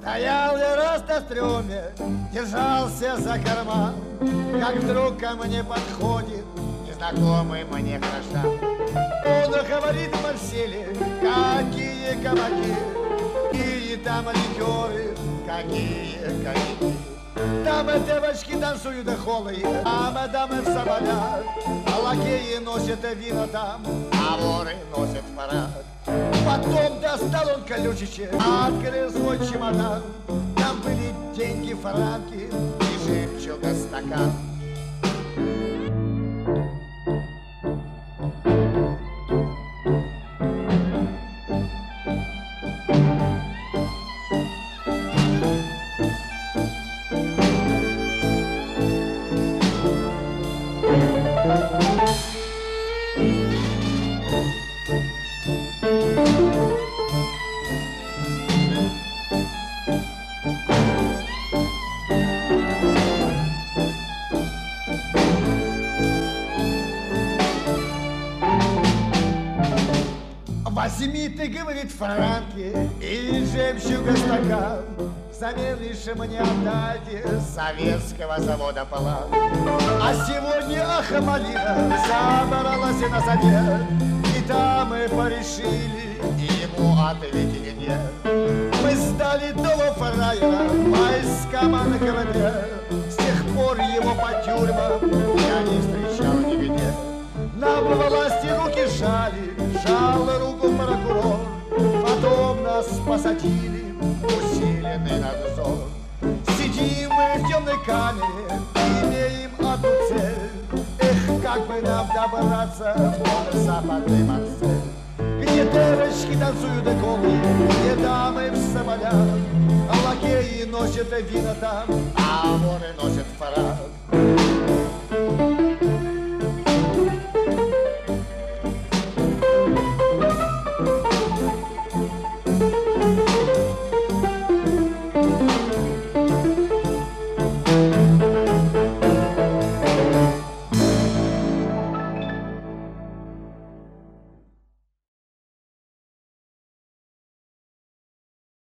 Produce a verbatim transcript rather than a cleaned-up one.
Стоял я раз на стреме, держался за карман, как вдруг ко мне подходит незнакомый мне каштан. Он говорит в Марселе, какие кабаки, какие там ликеры, какие коньяки. Там девочки танцуют голые, а мадамы в соболях, а лакеи носят вино там, а воры носят парад. Потом достал он колючечек, открыл свой чемодан. Там были деньги, франки и жемчуга стакан. Возьми, ты, говорит, франки и жемчуга стакан, взамен лишь мне отдайте советского завода Палан. А сегодня Ахмалина собралась на совет, и там мы порешили, и ему ответили нет. Мы сдали дома фраера войскам на КВД, с тех пор его по тюрьмам я не встречал нигде. Нам власти руки жали, жал руку прокурор, потом нас посадили в усиленный надзор. Сидим мы в темной камере, имеем одну цель. Эх, как бы нам добраться в тот западный Марсель, где девочки танцуют голые, где дамы в соболях, а лакеи носят вино там, а воры носят фрак.